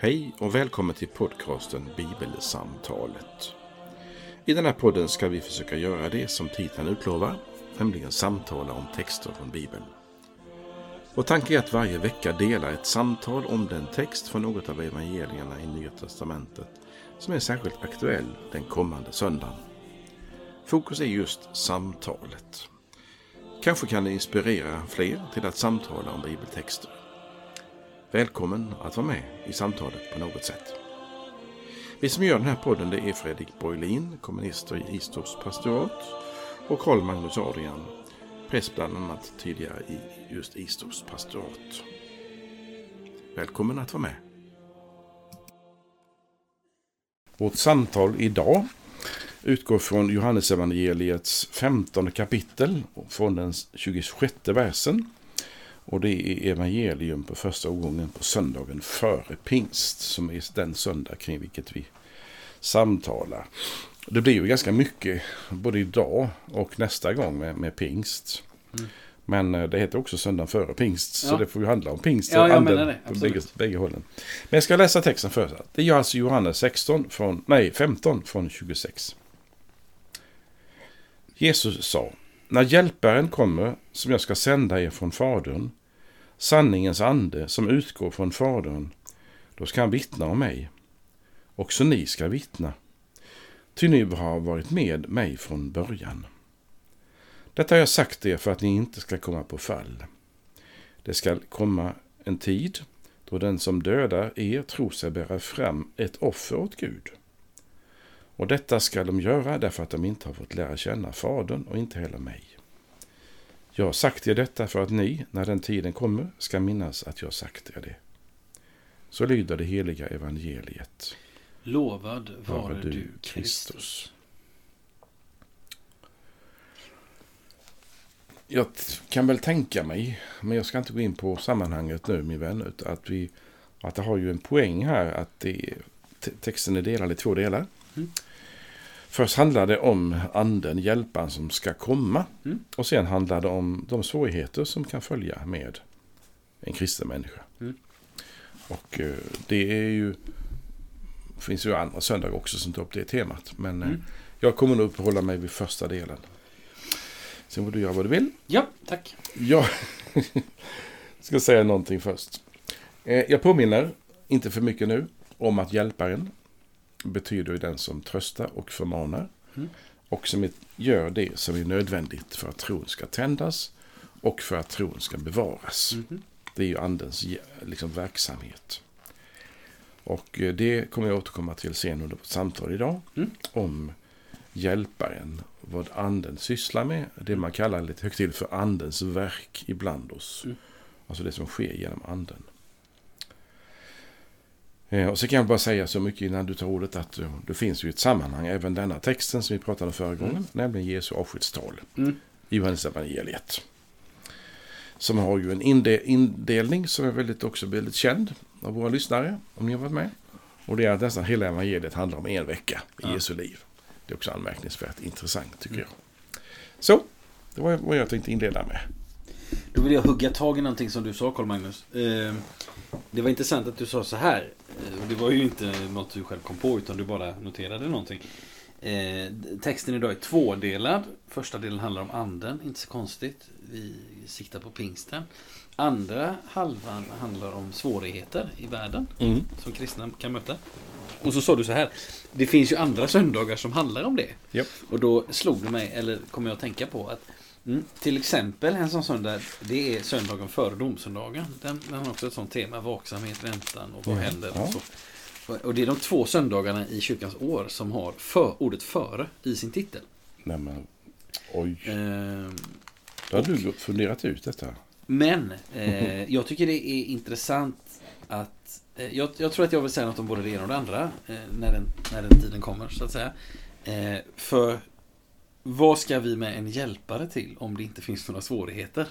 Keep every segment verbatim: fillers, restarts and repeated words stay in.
Hej och välkommen till podcasten Bibelsamtalet. I den här podden ska vi försöka göra det som titeln utlovar, nämligen samtala om texter från Bibeln. Och tanken är att varje vecka dela ett samtal om den text från något av evangelierna i Nya testamentet som är särskilt aktuell den kommande söndagen. Fokus är just samtalet. Kanske kan det inspirera fler till att samtala om bibeltexter. Välkommen att vara med i samtalet på något sätt. Vi som gör den här podden det är Fredrik Borglin, komminister i Istorps pastorat, och Carl Magnus Adrian, präst bland annat tidigare i just Istorps pastorat. Välkommen att vara med. Vårt samtal idag utgår från Johannesevangeliets femtonde kapitel från den tjugosjätte versen. Och det är evangelium på första gången på söndagen före pingst, som är den söndag kring vilket vi samtalar. Det blir ju ganska mycket både idag och nästa gång med, med pingst. Mm. Men det heter också söndag före pingst, ja. Så det får ju handla om pingst och ja, anden på bägge, bägge hållen. Men jag ska läsa texten först. Det är alltså Johannes sexton från, nej, femton från tjugosex. Jesus sa: när hjälparen kommer, som jag ska sända er från Fadern, sanningens ande som utgår från Fadern, då ska han vittna om mig. Också ni ska vittna, ty ni har varit med mig från början. Detta har jag sagt er för att ni inte ska komma på fall. Det ska komma en tid då den som dödar er tror sig bära fram ett offer åt Gud. Och detta ska de göra därför att de inte har fått lära känna Fadern och inte heller mig. Jag har sagt er detta för att ni, när den tiden kommer, ska minnas att jag har sagt er det. Så lyder det heliga evangeliet. Lovad vare, vare du, du, Kristus. Kristus. Jag kan väl tänka mig, men jag ska inte gå in på sammanhanget nu, min vän, att, vi, att det har ju en poäng här att det, texten är delad i två delar. Mm. Först handlar det om anden, hjälparen som ska komma. Mm. Och sen handlar det om de svårigheter som kan följa med en kristen människa. Mm. Och eh, det är ju finns ju andra söndagar också som tar upp det temat. Men mm. eh, jag kommer nog uppehålla mig vid första delen. Sen får du göra vad du vill. Ja, tack. Jag ska säga någonting först. Eh, jag påminner, inte för mycket nu, om att hjälparen betyder ju den som tröstar och förmanar. Mm. Och som gör det som är nödvändigt för att tron ska tändas och för att tron ska bevaras. Mm. Det är ju andens liksom, verksamhet. Och det kommer jag återkomma till sen under vårt samtal idag. Mm. Om hjälparen, vad anden sysslar med. Det man kallar lite högtidligt för andens verk ibland oss. Mm. Alltså det som sker genom anden. Och så kan jag bara säga så mycket innan du tar ordet att det finns ju ett sammanhang, även denna texten som vi pratade om förra gången, mm. nämligen Jesu avskedstal mm. i Johannesevangeliet. Som har ju en indelning som är väldigt, också väldigt känd av våra lyssnare, om ni har varit med. Och det är att nästan hela evangeliet handlar om en vecka i ja. Jesu liv. Det är också anmärkningsvärt intressant tycker mm. jag. Så, det var vad jag tänkte inleda med. Då vill jag hugga tag i någonting som du sa, Carl Magnus. Eh, det var intressant att du sa så här. Och det var ju inte något du själv kom på utan du bara noterade någonting. Eh, texten idag är tvådelad. Första delen handlar om anden, inte så konstigt. Vi siktar på pingsten. Andra halvan handlar om svårigheter i världen mm. som kristna kan möta. Och så sa du så här, det finns ju andra söndagar som handlar om det. Yep. Och då slog det mig, eller kom jag att tänka på att mm, till exempel en sån söndag, det är söndagen före domsöndagen. Den, den har också ett sånt tema, vaksamhet, väntan och vad mm. händer och så. Och det är de två söndagarna i kyrkans år som har för, ordet före i sin titel. Nej men, oj. Ehm, Då har du funderat ut detta. Men eh, jag tycker det är intressant att eh, jag, jag tror att jag vill säga något om både det ena och det andra eh, när, den, när den tiden kommer så att säga. Eh, för vad ska vi med en hjälpare till om det inte finns några svårigheter?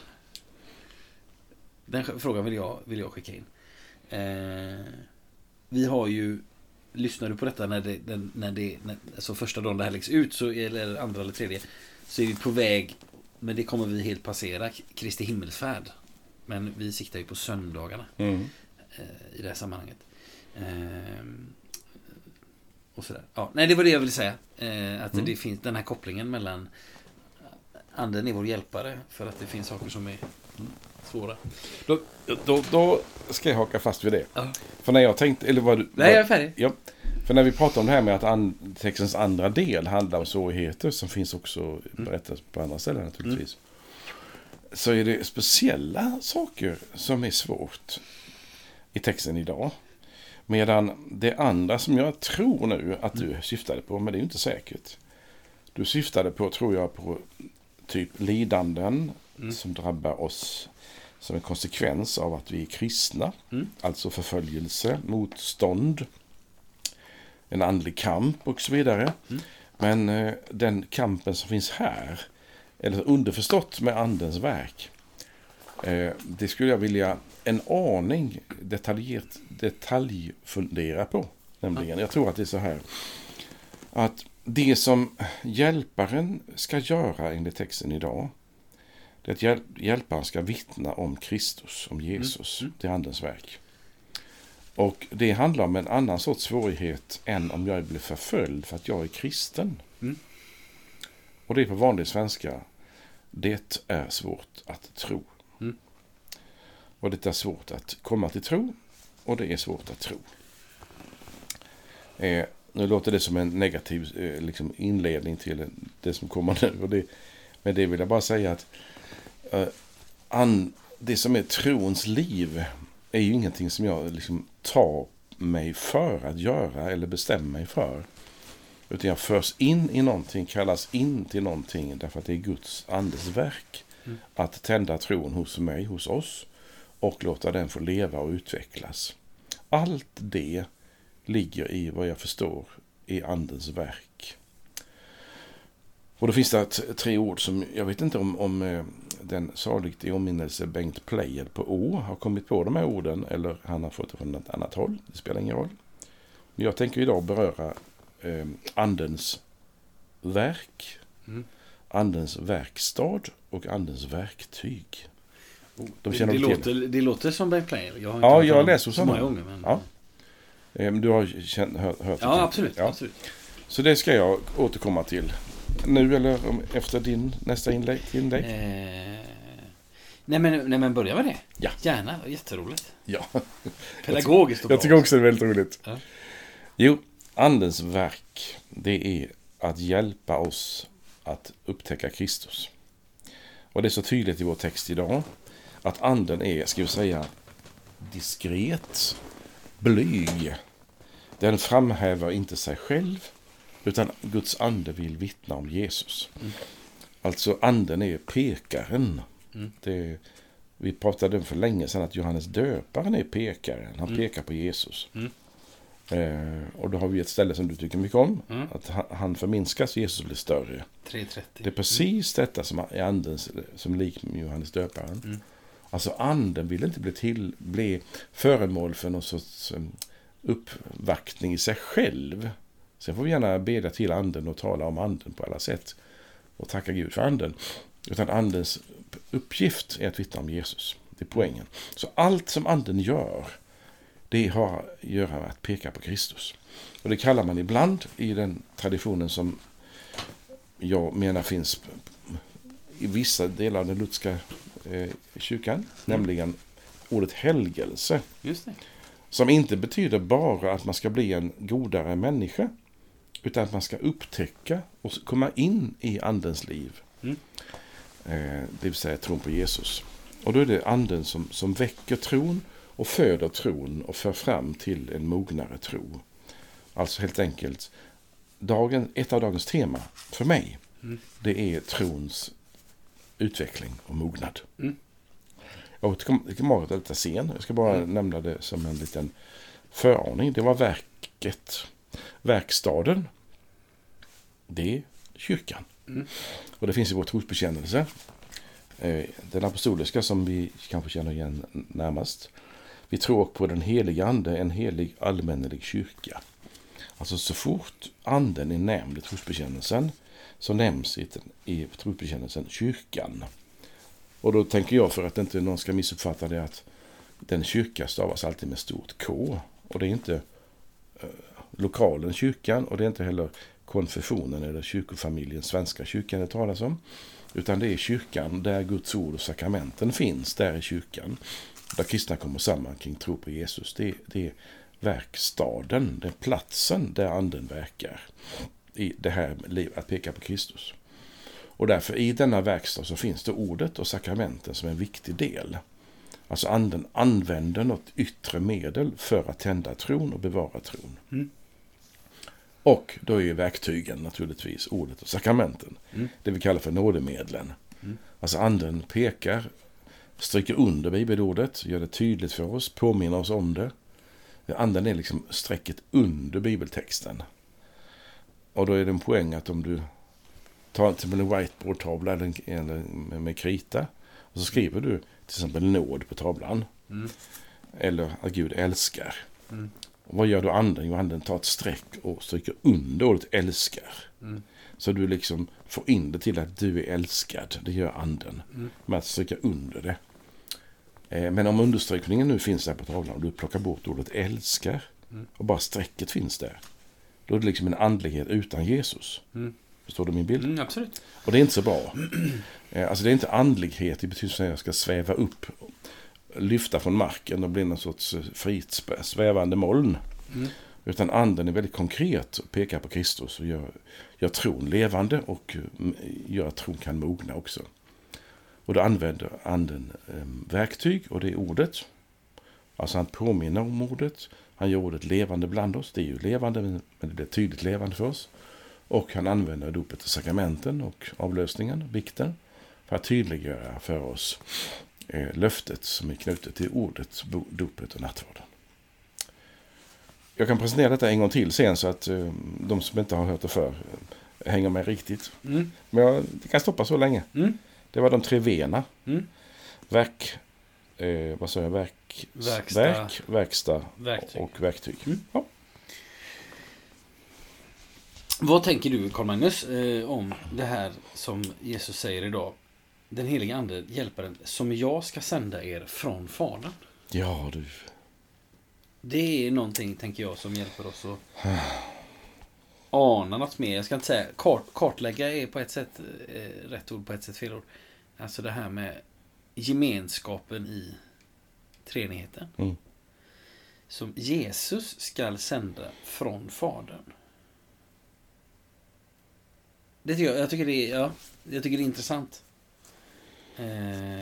Den frågan vill jag, vill jag skicka in. Eh, vi har ju, lyssnar du på detta när det, när det när, alltså första dagen det här läggs ut så, eller andra eller tredje, så är vi på väg, men det kommer vi helt passera, Kristi himmelsfärd. Men vi siktar ju på söndagarna. Mm. eh, i det här sammanhanget. Eh, och sådär. Ja, nej, det var det jag ville säga. Eh, att mm. det finns den här kopplingen mellan anden är vår hjälpare för att det finns saker som är svåra. Då, då, då ska jag haka fast vid det. Ja. För när jag tänkte, eller vad du... Nej, jag är färdig. Ja, för när vi pratar om det här med att an, textens andra del handlar om svårigheter som finns också berättas på andra ställen naturligtvis. Mm. Så är det speciella saker som är svårt i texten idag. Medan det andra som jag tror nu att du syftade på, men det är ju inte säkert. Du syftade på, tror jag, på typ lidanden mm. som drabbar oss som en konsekvens av att vi är kristna. Mm. Alltså förföljelse, motstånd, en andlig kamp och så vidare. Mm. Men eh, den kampen som finns här, eller underförstått med andens verk, eh, det skulle jag vilja en aning detaljerat, detaljfundera på. Nämligen, jag tror att det är så här att det som hjälparen ska göra enligt texten idag, det är att hjäl- hjälparen ska vittna om Kristus, om Jesus, mm. det är andens verk. Och det handlar om en annan sorts svårighet än om jag blir förföljd för att jag är kristen. Mm. Och det är på vanlig svenska, det är svårt att tro. Mm. Och det är svårt att komma till tro, och det är svårt att tro. Eh, nu låter det som en negativ eh, liksom inledning till det som kommer nu. Och det, men det vill jag bara säga att eh, an, det som är trons liv är ju ingenting som jag liksom tar mig för att göra eller bestämmer mig för. Utan jag förs in i någonting, kallas in till någonting därför att det är Guds andes verk. Mm. Att tända tron hos mig, hos oss, och låta den få leva och utvecklas. Allt det ligger i vad jag förstår i andens verk. Och då finns det t- tre ord som jag vet inte om, om eh, den saligt i omminnelse Bengt Pleijel på Å har kommit på de här orden eller han har fått det från ett annat håll. Det spelar ingen roll. Men jag tänker idag beröra eh, andens verk, mm. andens verkstad och andens verktyg. Oh, de det, det, låter, det låter som Bengt Pleijel. Jag har inte ja, jag läser så många gånger. Men... Ja. Du har känt, hört, hört ja, det? Absolut, ja, absolut. Så det ska jag återkomma till. Nu eller om, efter din nästa inlägg? inlägg? Eh, nej, men, nej men börja med det. Ja. Gärna, jätteroligt. Ja. Pedagogiskt och bra. Jag tycker också det är väldigt roligt. Ja. Jo, andens verk, det är att hjälpa oss att upptäcka Kristus. Och det är så tydligt i vår text idag att anden är, ska vi säga, diskret, blyg. Den framhäver inte sig själv, utan Guds ande vill vittna om Jesus. Mm. Alltså anden är pekaren. Mm. Det, vi pratade för länge sedan att Johannes döparen är pekaren. Han mm. pekar på Jesus. Mm. Eh, och då har vi ett ställe som du tycker mycket om. Mm. Att han, han förminskas, Jesus blir större. tre trettio. Det är precis mm. detta som är anden som lik med Johannes döparen. Mm. Alltså anden vill inte bli, till, bli föremål för någon sorts um, uppvaktning i sig själv. Sen får vi gärna bedja till anden och tala om anden på alla sätt. Och tacka Gud för anden. Utan andens uppgift är att vittna om Jesus. Det är poängen. Så allt som anden gör, det har att göra med att peka på Kristus. Och det kallar man ibland i den traditionen som jag menar finns i vissa delar av den lutherska eh, kyrkan. Mm. Nämligen ordet helgelse. Just det. Som inte betyder bara att man ska bli en godare människa. Utan att man ska upptäcka och komma in i andens liv. Mm. Eh, det vill säga tron på Jesus. Och då är det anden som, som väcker tron och föder tron och för fram till en mognare tro. Alltså helt enkelt, dagen, ett av dagens tema för mig, mm. det är trons utveckling och mognad. Mm. Jag återkommer till detta sen. Jag ska bara mm. nämna det som en liten föraning. Det var verket, verkstaden. Det är kyrkan. Mm. Och det finns i vår trosbekännelse. Den apostoliska som vi kanske känner igen närmast. Vi tror på den heliga ande, en helig allmännelig kyrka. Alltså så fort anden är nämnd i trosbekännelsen så nämns i, i trosbekännelsen kyrkan. Och då tänker jag, för att inte någon ska missuppfatta det, att den kyrka stavas alltid med stort K. Och det är inte eh, lokalen kyrkan och det är inte heller konfessionen eller kyrkofamiljen svenska kyrkan det talas om. Utan det är kyrkan där Guds ord och sakramenten finns. Där är kyrkan. Där kristna kommer samman kring tro på Jesus. Det, det är verkstaden, det är platsen där anden verkar. I det här livet att peka på Kristus. Och därför i denna verkstad så finns det ordet och sakramenten som en viktig del. Alltså anden använder något yttre medel för att tända tron och bevara tron. Mm. Och då är ju verktygen naturligtvis ordet och sakramenten. Mm. Det vi kallar för nådemedlen. Mm. Alltså anden pekar, stryker under bibelordet, gör det tydligt för oss, påminner oss om det. Anden är liksom strecket under bibeltexten. Och då är det en poäng att om du tar till en whiteboard-tavla eller med krita och så skriver du till exempel nåd på tavlan. Mm. Eller att Gud älskar. Mm. Och vad gör då anden? Jo, anden tar ett streck och stryker under ordet älskar. Mm. Så du liksom får in det till att du är älskad. Det gör anden. Mm. Med att stryka under det. Eh, men om understrykningen nu finns där på tavlan och du plockar bort ordet älskar mm. och bara strecket finns där. Då är det liksom en andlighet utan Jesus. Mm. Förstår du min bild? Mm, absolut. Och det är inte så bra. Eh, alltså det är inte andlighet i betydelsen att jag ska sväva upp, lyfta från marken och bli någon sorts fritt svävande moln. Mm. Utan anden är väldigt konkret och pekar på Kristus och gör, gör tron levande och gör att tron kan mogna också. Och då använder anden eh, verktyg och det är ordet. Alltså han påminner om ordet. Han gör ordet levande bland oss. Det är ju levande men det blir tydligt levande för oss. Och han använder dopet och sakramenten och avlösningen, vikten, för att tydliggöra för oss eh, löftet som är knutet till ordet, dopet och nattvarden. Jag kan presentera detta en gång till sen så att eh, de som inte har hört det för eh, hänger med riktigt. Mm. Men jag det kan stoppa så länge. Mm. Det var de tre V:na. Mm. Verk, eh, vad sa jag? Verk, verkstad, verk, verkstad verktyg. Och verktyg. Mm. Ja. Vad tänker du, Carl Magnus, eh, om det här som Jesus säger idag? Den heliga ande hjälper en som jag ska sända er från Fadern. Ja, du. Det är någonting, tänker jag, som hjälper oss att ana något mer. Jag ska inte säga, kart, kartlägga är på ett sätt eh, rätt ord, på ett sätt fel ord. Alltså det här med gemenskapen i treenigheten. Mm. Som Jesus ska sända från Fadern. Det tycker jag, jag tycker det är, ja, jag tycker det är intressant. Eh,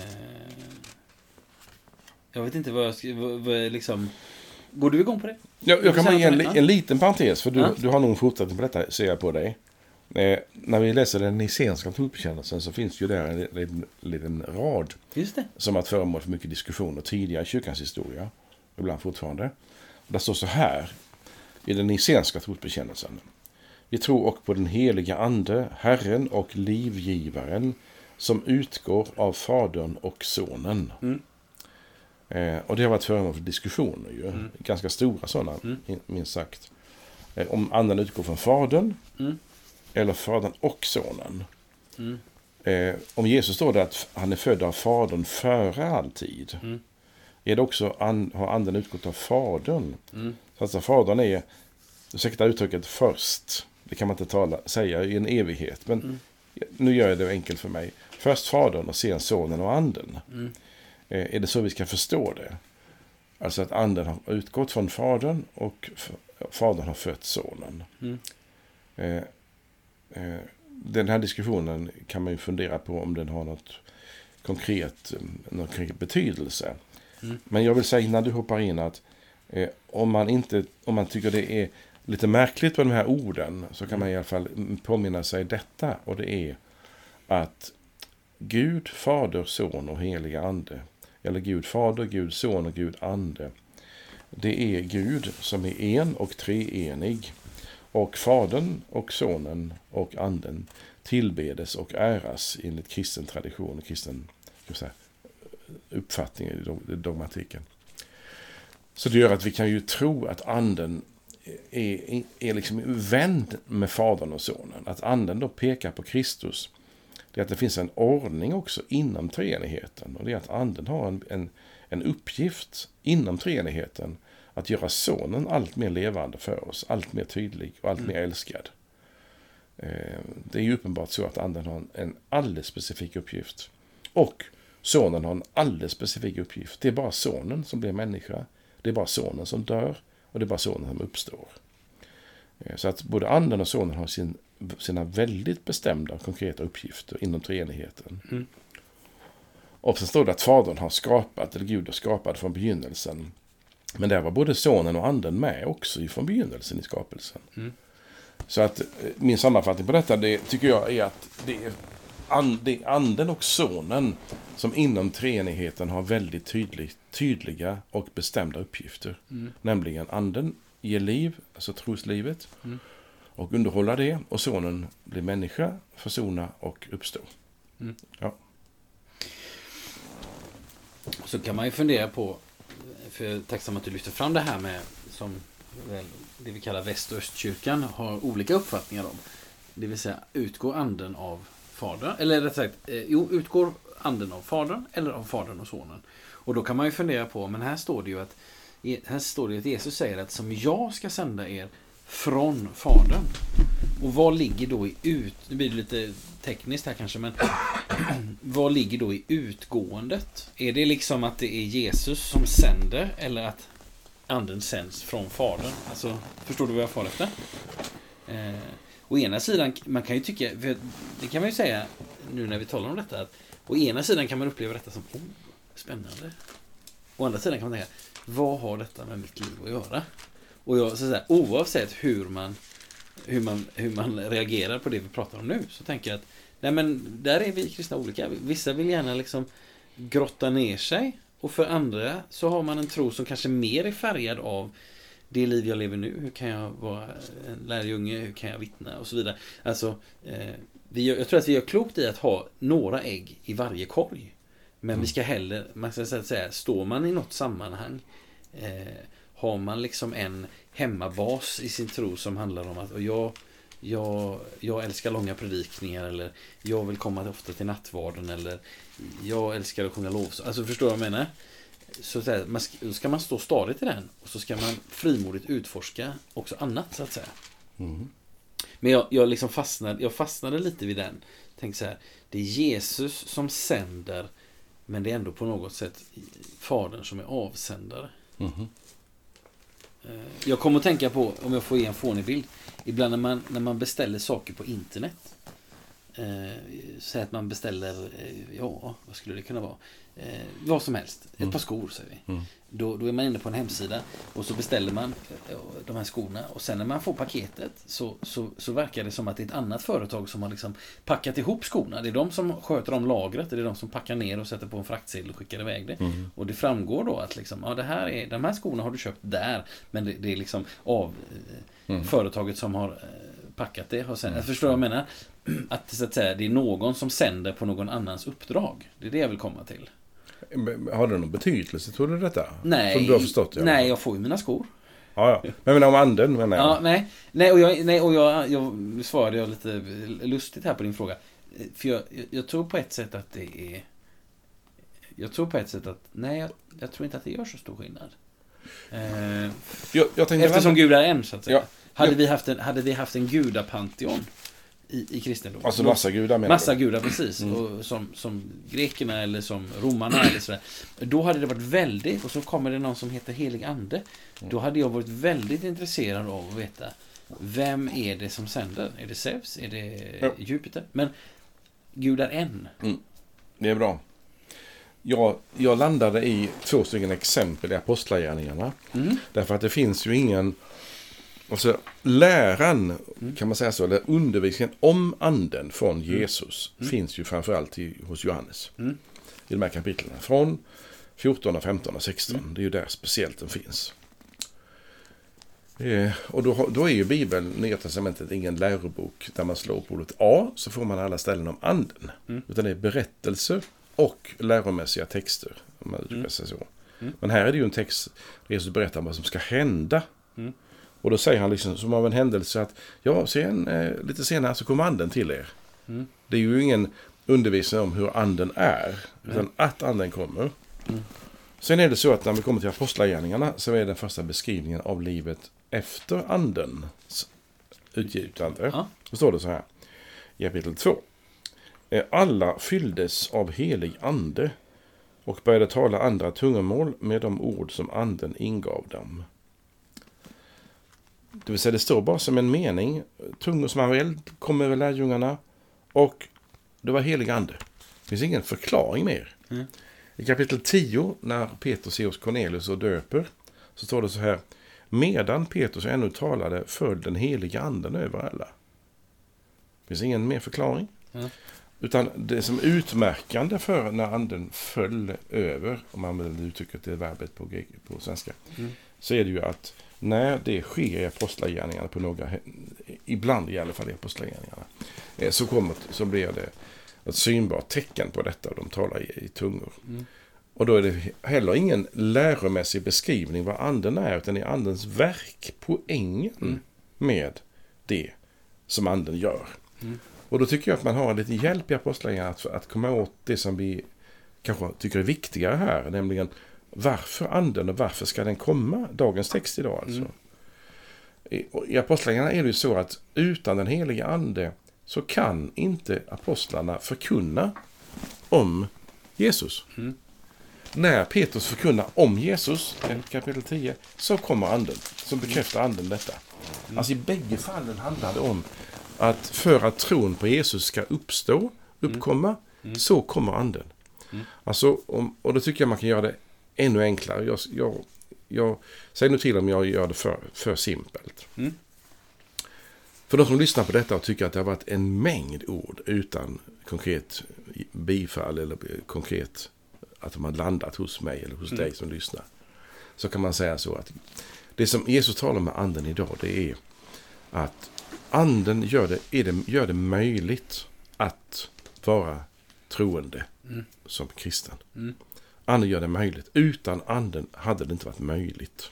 jag vet inte vad jag ska, vad, vad liksom. Går du igång på det? Jag, jag kan bara ge en, en liten parentes, för du, ja. du har nog fortsatt på detta, ser jag på dig. Eh, när vi läser den nicenska trosbekännelsen så finns ju där en, en, en liten rad. Just det. Som har föremål för mycket diskussioner tidigare i kyrkans historia. Ibland fortfarande. Och där står så här i den nicenska trosbekännelsen. Vi tror också på den heliga ande, Herren och livgivaren, som utgår av Fadern och Sonen. Mm. Eh, och det har varit föremål för diskussioner ju. Mm. Ganska stora sådana, mm. minst sagt. Eh, om anden utgår från Fadern, mm. eller Fadern och Sonen. Mm. Eh, om Jesus står det att han är född av Fadern före all tid. Mm. Är det också, an, har anden utgått av Fadern? Mm. Så att Fadern är, ursäkta uttrycket, först. Det kan man inte tala, säga i en evighet. Men mm. nu gör jag det enkelt för mig. Först Fadern och sen Sonen och anden. Mm. Eh, är det så vi ska förstå det? Alltså att anden har utgått från Fadern och f- Fadern har fött Sonen. Mm. Eh, eh, den här diskussionen kan man ju fundera på om den har något konkret, någon konkret betydelse. Mm. Men jag vill säga innan du hoppar in att eh, om, man inte, om man tycker det är lite märkligt på de här orden så kan man i alla fall påminna sig detta, och det är att Gud, Fader, Son och heliga ande, eller Gud Fader, Gud Son och Gud Ande, det är Gud som är en och treenig, och Fadern och Sonen och Anden tillbedes och äras enligt kristen tradition och kristen säga, uppfattning i dogmatiken. Så det gör att vi kan ju tro att anden är, är liksom vänd med Fadern och Sonen. Att anden då pekar på Kristus. Det är att det finns en ordning också inom treenigheten. Och det är att anden har en, en, en uppgift inom treenigheten att göra sonen allt mer levande för oss, allt mer tydlig och allt mm. mer älskad. Det är ju uppenbart så att anden har en alldeles specifik uppgift. Och sonen har en alldeles specifik uppgift. Det är bara sonen som blir människa. Det är bara sonen som dör. Och det är bara sonen som uppstår. Så att både anden och sonen har sin, sina väldigt bestämda och konkreta uppgifter inom treenigheten. Mm. Och sen står det att fadern har skapat, eller Gud har skapat från begynnelsen. Men där var både sonen och anden med också från begynnelsen i skapelsen. Mm. Så att min sammanfattning på detta, det tycker jag är att det är, and, det är anden och sonen som inom treenigheten har väldigt tydlig, tydliga och bestämda uppgifter. Mm. Nämligen anden ger liv, alltså troslivet, mm. och underhålla det. Och sonen blir människa, försona och uppstå. Mm. Ja. Så kan man ju fundera på, för jag är tacksam att du lyfter fram det här med som väl, det vi kallar väst- och östkyrkan har olika uppfattningar om. Det vill säga, utgår anden av fadern, eller rätt sagt, eh, jo, utgår anden av fadern eller av fadern och sonen. Och då kan man ju fundera på, men här står det ju att här står det att Jesus säger att som jag ska sända er från fadern. Och vad ligger då i ut, nu blir det lite tekniskt här kanske, men vad ligger då i utgåendet? Är det liksom att det är Jesus som sänder eller att anden sänds från fadern? Alltså, förstår du vad jag får efter? Eh, å ena sidan, man kan ju tycka, för det kan man ju säga nu när vi talar om detta, att å ena sidan kan man uppleva detta som oh, spännande. Å andra sidan kan man tänka, vad har detta med mitt liv att göra? Och jag, så att säga, oavsett hur man, hur, man, hur man reagerar på det vi pratar om nu, så tänker jag att nej, men där är vi kristna olika. Vissa vill gärna liksom grotta ner sig, och för andra så har man en tro som kanske mer är färgad av det liv jag lever nu. Hur kan jag vara en lärjunge? Hur kan jag vittna? Och så vidare. Alltså, eh, vi gör, jag tror att vi gör klokt i att ha några ägg i varje korg. Men mm. vi ska heller, man ska säga, står man i något sammanhang, eh, har man liksom en hemmabas i sin tro som handlar om att och jag, jag, jag älskar långa predikningar, eller jag vill komma ofta till nattvarden, eller jag älskar att sjunga lovsång. Alltså, förstår vad jag menar? Så att säga, man ska, ska man stå stadigt i den, och så ska man frimodigt utforska också annat, så att säga. Mm. Men jag, jag liksom fastnade, jag fastnade lite vid den. Tänk så här, det är Jesus som sänder, men det är ändå på något sätt fadern som är avsändare. Mm. Jag kommer att tänka på, om jag får ge en fånig bild, ibland när man, när man beställer saker på internet, eh, säg att man beställer, eh, ja, vad skulle det kunna vara? Eh, vad som helst, ett mm. par skor säger vi. Mm. Då, då är man inne på en hemsida och så beställer man eh, de här skorna, och sen när man får paketet så, så, så verkar det som att det är ett annat företag som har liksom packat ihop skorna. Det är de som sköter om lagret, det är de som packar ner och sätter på en fraktsedel och skickar iväg det. Mm. Och det framgår då att liksom, ja, det här är, de här skorna har du köpt där, men det, det är liksom av eh, mm. företaget som har eh, packat det. Och sen, jag förstår vad jag menar, att, så att säga, det är någon som sänder på någon annans uppdrag. Det är det jag vill komma till. Har det någon betydelse, tror du detta? Nej, som du har förstått, ja. Nej, jag får ju mina skor. Ja, ja. Men men om anden, menar jag. Ja, nej. Nej, och jag, nej, och jag, jag nu svarade jag lite lustigt här på din fråga. För jag, jag, jag tror på ett sätt att det är... Jag tror på ett sätt att... Nej, jag, jag tror inte att det gör så stor skillnad. Eh, jag, jag eftersom Gud är en, så att säga. Ja. Hade, vi haft en, hade vi haft en gudapanteon i, i kristendom. Alltså massa gudar, menar Massa du? gudar, precis. Mm. Och som, som grekerna eller som romarna eller sådär. Då hade det varit väldigt, och så kommer det någon som heter helig ande. Mm. Då hade jag varit väldigt intresserad av att veta, vem är det som sänder? Är det Zeus? Är det ja. Jupiter? Men Gud är en. Mm. Det är bra. Jag, jag landade i två stycken exempel i apostlagärningarna. Mm. Därför att det finns ju ingen... Alltså, läran, mm. kan man säga så, eller undervisningen om anden från Jesus mm. finns ju framförallt i, hos Johannes. Mm. I de här kapitlen. Från fjorton, femton och sexton. Mm. Det är ju där speciellt den finns. Eh, och då, då är ju Bibeln, Nya testamentet, ingen lärobok där man slår på ordet A, så får man alla ställen om anden. Mm. Utan det är berättelser och läromässiga texter, om man uttrycker sig så. Mm. Men här är det ju en text där Jesus berättar vad som ska hända. Mm. Och då säger han liksom som av en händelse att ja, sen, eh, lite senare så kommer anden till er. Mm. Det är ju ingen undervisning om hur anden är, utan mm. att anden kommer. Mm. Sen är det så att när vi kommer till apostlagärningarna så är den första beskrivningen av livet efter andens utgjutande. Ja. Då står det så här. I kapitel två. Alla fylldes av helig ande och började tala andra tungomål med de ord som anden ingav dem. Det vill säga det står bara som en mening. Tungor som han väl kom över lärjungarna och det var helig ande. Det finns ingen förklaring mer. Mm. I kapitel tio när Petrus ser hos Cornelius och döper så står det så här. Medan Petrus ännu talade föll den heliga anden över alla. Det finns ingen mer förklaring. Mm. Utan det som är utmärkande för när anden föll över, om man vill uttrycka det verbet på, på svenska, mm. så är det ju att när det sker i apostlagärningarna på några, ibland i alla fall i apostlagärningarna, så, kommer, så blir det ett synbart tecken på detta och de talar i, i tungor. Mm. Och då är det heller ingen läromässig beskrivning vad anden är, utan det är andens verk, poängen mm. med det som anden gör. Mm. Och då tycker jag att man har en liten hjälp i apostlagärningarna att, att komma åt det som vi kanske tycker är viktigare här, nämligen varför anden och varför ska den komma? Dagens text idag alltså. Mm. I, i apostlagärningarna är det ju så att utan den heliga ande så kan inte apostlarna förkunna om Jesus. Mm. När Petrus förkunnar om Jesus, kapitel tio, så kommer anden, som bekräftar anden detta. Mm. Alltså i bägge fallen handlar det om att för att tron på Jesus ska uppstå, uppkomma, mm. så kommer anden. Mm. Alltså, om, och då tycker jag man kan göra det ännu enklare. Jag, jag, jag säger nu till om jag gör det för, för simpelt. Mm. För de som lyssnar på detta och tycker att det har varit en mängd ord utan konkret bifall eller konkret att de har landat hos mig eller hos mm. dig som lyssnar, så kan man säga så att det som Jesus talar med anden idag, det är att anden gör det, är det, gör det möjligt att vara troende mm. som kristen. Mm. Anden gör det möjligt. Utan anden hade det inte varit möjligt.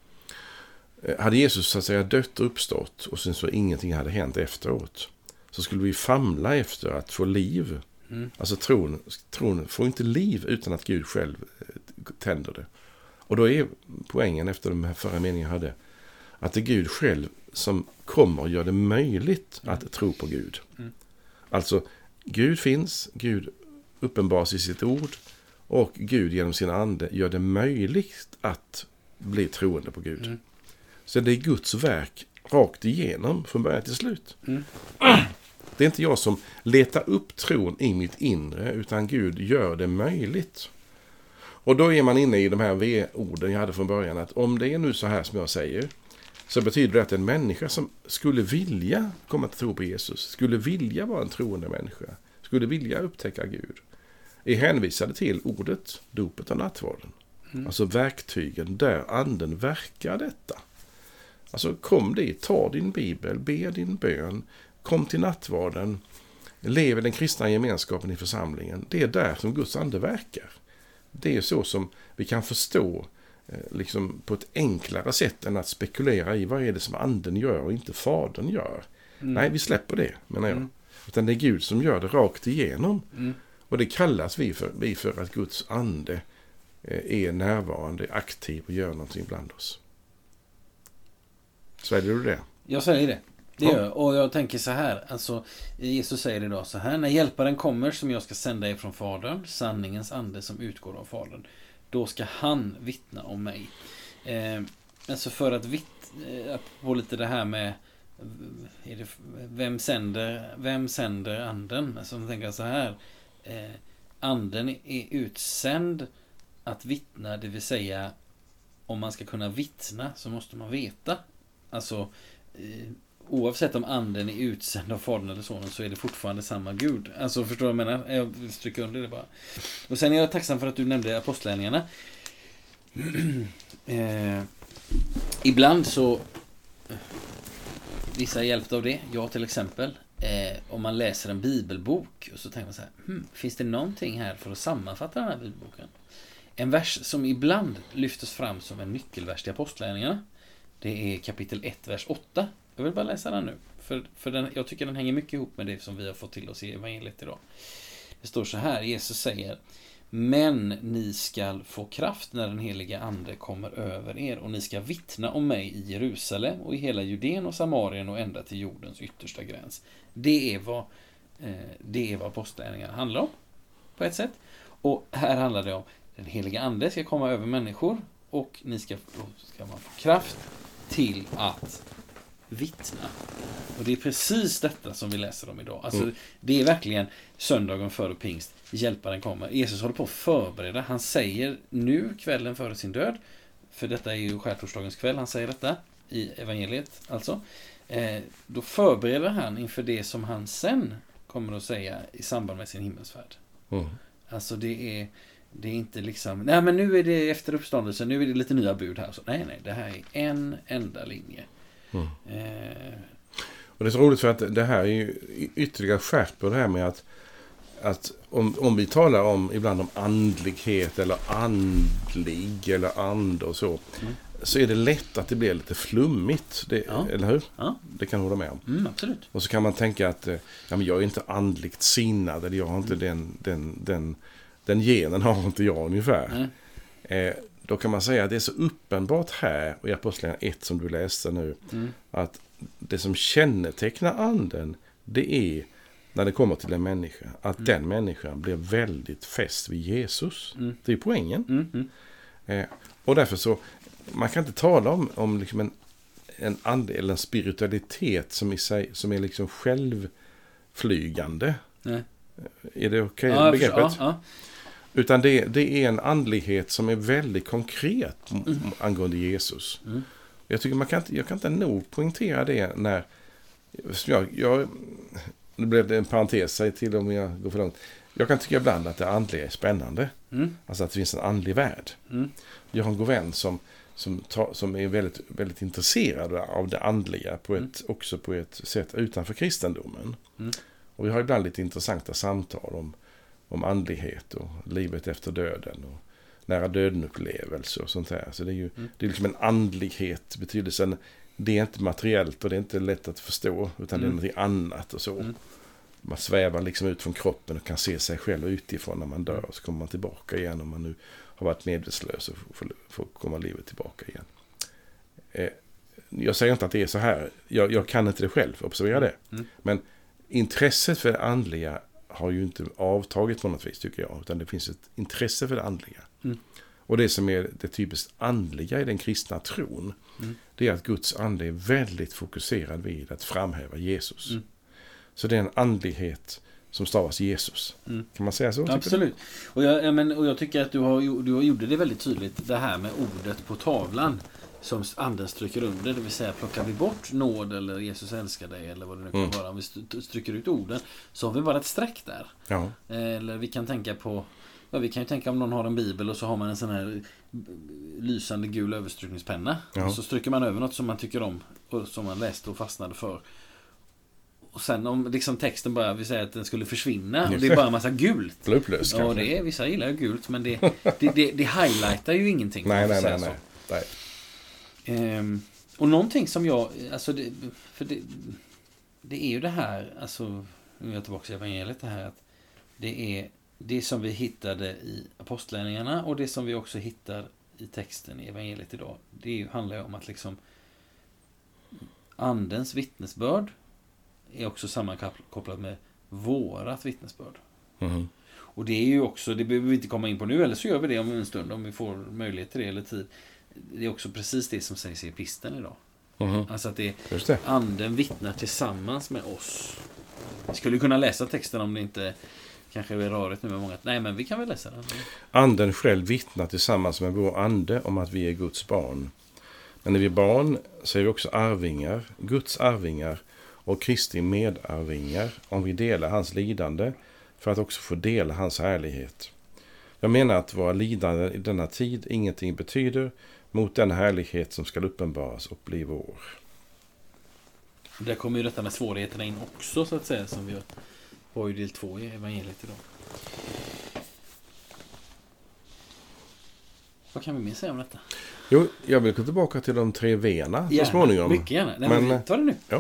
Hade Jesus så att säga dött och uppstått och sen så ingenting hade hänt efteråt, så skulle vi famla efter att få liv. Mm. Alltså tron, tron får inte liv utan att Gud själv tänder det. Och då är poängen efter de här förra meningarna hade att det är Gud själv som kommer och gör det möjligt mm. att tro på Gud. Mm. Alltså Gud finns, Gud uppenbaras i sitt ord och Gud genom sin ande gör det möjligt att bli troende på Gud. Mm. Så det är Guds verk rakt igenom från början till slut. Mm. Det är inte jag som letar upp tron i mitt inre, utan Gud gör det möjligt. Och då är man inne i de här v-orden jag hade från början, att om det är nu så här som jag säger, så betyder det att en människa som skulle vilja komma till tro på Jesus, skulle vilja vara en troende människa, skulle vilja upptäcka Gud, är hänvisade till ordet, dopet och nattvarden. Mm. Alltså verktygen där anden verkar detta. Alltså kom dit, ta din bibel, be din bön, kom till nattvarden, lev i den kristna gemenskapen i församlingen. Det är där som Guds ande verkar. Det är så som vi kan förstå eh, liksom på ett enklare sätt än att spekulera i vad är det som anden gör och inte fadern gör. Mm. Nej, vi släpper det, menar jag. Mm. Utan det är Gud som gör det rakt igenom. Mm. Och det kallas vi för, vi för att Guds ande eh, är närvarande, aktiv och gör någonting bland oss. Säger du det? Jag säger det. Det gör jag. Och jag tänker så här, alltså Jesus säger idag så här: när hjälparen kommer som jag ska sända ifrån Fadern, sanningens ande som utgår av Fadern, då ska han vittna om mig. Eh, alltså för att vittna att på lite det här med är det, vem sänder vem sänder anden? Alltså jag tänker så här, eh, anden är utsänd att vittna, det vill säga om man ska kunna vittna så måste man veta. Alltså eh, oavsett om anden är utsänd av Fadern eller sonen, så är det fortfarande samma Gud. Alltså förstår du vad jag menar? Jag vill stryka under det bara. Och sen är jag tacksam för att du nämnde apostlagärningarna. eh, ibland så vissa är hjälpt av det. Jag till exempel. Eh, om man läser en bibelbok och så tänker man så här, hmm, finns det någonting här för att sammanfatta den här bibelboken? En vers som ibland lyftes fram som en nyckelvers till apostlagärningarna, det är kapitel ett, vers åtta. Jag vill bara läsa den nu. För, för den, jag tycker den hänger mycket ihop med det som vi har fått till oss i evangeliet idag. Det står så här, Jesus säger: Men ni ska få kraft när den heliga ande kommer över er, och ni ska vittna om mig i Jerusalem och i hela Judeen och Samarien och ända till jordens yttersta gräns. Det är vad, eh, det är vad apostlagärningarna handlar om på ett sätt. Och här handlar det om den heliga ande ska komma över människor, och ni ska, ska man få kraft till att vittna. Och det är precis detta som vi läser om idag. Alltså, mm. det är verkligen söndagen före pingst. Hjälparen kommer. Jesus håller på att förbereda. Han säger nu, kvällen före sin död, för detta är ju skärtorsdagens kväll, han säger detta i evangeliet alltså. Eh, då förbereder han inför det som han sen kommer att säga i samband med sin himmelsfärd. Mm. Alltså det är det är inte liksom, nej men nu är det efter uppståndelsen, nu är det lite nya bud här. Så, nej, nej, det här är en enda linje. Mm. Eh. Och det är så roligt för att det här är ju ytterligare skärpt på det här med att, att om, om vi talar om ibland om andlighet eller andlig eller and och så, mm. så är det lätt att det blir lite flummigt. Det, ja. Eller hur? Ja. Det kan jag hålla med om. Mm, absolut. Och så kan man tänka att ja, men jag är inte andligt sinnad, eller jag har inte mm. den, den, den, den genen har inte jag ungefär. Mm. Eh, Då kan man säga att det är så uppenbart här och i Apostlagärningarna ett som du läste nu, mm. att det som kännetecknar anden, det är när det kommer till en människa, att mm. den människan blir väldigt fäst vid Jesus. Mm. Det är poängen. Mm. Mm. Eh, och därför så, man kan inte tala om, om liksom en, en ande eller en spiritualitet som, i sig, som är liksom självflygande. Nej. Är det okej okay, ja, begreppet? Ja, ja. Utan det, det är en andlighet som är väldigt konkret mm. angående Jesus. Mm. Jag tycker man kan inte, jag kan inte nog poängtera det när jag, jag nu blev det en parentes till om jag går för långt. Jag kan tycka ibland att det andliga är spännande. Mm. Alltså att det finns en andlig värld. Mm. Jag har en god vän som, som, ta, som är väldigt, väldigt intresserad av det andliga på ett, mm. också på ett sätt utanför kristendomen. Mm. Och vi har ibland lite intressanta samtal om om andlighet och livet efter döden och nära döden-upplevelser och sånt här. Så det är ju mm. det är liksom en andlighet, betydelsen, det är inte materiellt och det är inte lätt att förstå, utan mm. det är något annat och så. Mm. Man svävar liksom ut från kroppen och kan se sig själv utifrån när man dör, och så kommer man tillbaka igen om man nu har varit medvetslös och får, får komma livet tillbaka igen. Eh, jag säger inte att det är så här. Jag, jag kan inte det själv, observera det. Mm. Men intresset för det andliga har ju inte avtagit på något vis, tycker jag, utan det finns ett intresse för det andliga. Mm. Och det som är det typiskt andliga i den kristna tron, mm. det är att Guds ande är väldigt fokuserad vid att framhäva Jesus. Mm. Så det är en andlighet som stavas Jesus. Mm. Kan man säga så? Absolut. Och jag, ja, men, och jag tycker att du har, du har gjorde det väldigt tydligt, det här med ordet på tavlan som anden stryker under, det vill säga plockar vi bort nåd eller Jesus älskar dig eller vad det nu kan mm. vara, om vi stryker ut orden, så har vi bara ett streck där. Ja. Eller vi kan tänka på, ja, vi kan ju tänka om någon har en bibel och så har man en sån här lysande gul överstrykningspenna, ja. Och så stryker man över något som man tycker om och som man läste och fastnade för. Och sen om liksom texten bara, vi säger att den skulle försvinna och det är bara en massa gult. Upplös, ja, det är, vissa gillar ju gult, men det, det, det, det highlightar ju ingenting. Nej, nej, nej, nej. nej. Um, och någonting som jag, alltså det, för det, det är ju det här, alltså nu är jag tillbaka till evangeliet, det här att det är det som vi hittade i apostlagärningarna och det som vi också hittar i texten i evangeliet idag. Det är ju, handlar ju om att liksom andens vittnesbörd är också sammankopplat med vårat vittnesbörd. Mm. Och det är ju också, det behöver vi inte komma in på nu, eller så gör vi det om en stund om vi får möjlighet till det eller tid. Det är också precis det som sägs i episteln idag. Mm. Alltså att det, det anden vittnar tillsammans med oss. Vi skulle kunna läsa texten om det inte kanske är rörigt nu med många. Nej, men vi kan väl läsa den. Anden själv vittnar tillsammans med vår ande om att vi är Guds barn. Men när vi är barn så är vi också arvingar, Guds arvingar och Kristi medarvingar, om vi delar hans lidande för att också få dela hans härlighet. Jag menar att våra lidande i denna tid ingenting betyder mot den härlighet som ska uppenbaras och bli vår. Där kommer ju detta med svårigheterna in också, så att säga, som vi har ju del två i evangeliet idag. Vad kan vi mer säga om detta? Jo, jag vill gå tillbaka till de tre V:na så småningom. Mycket gärna. Nej, men, men ta det nu. Ja.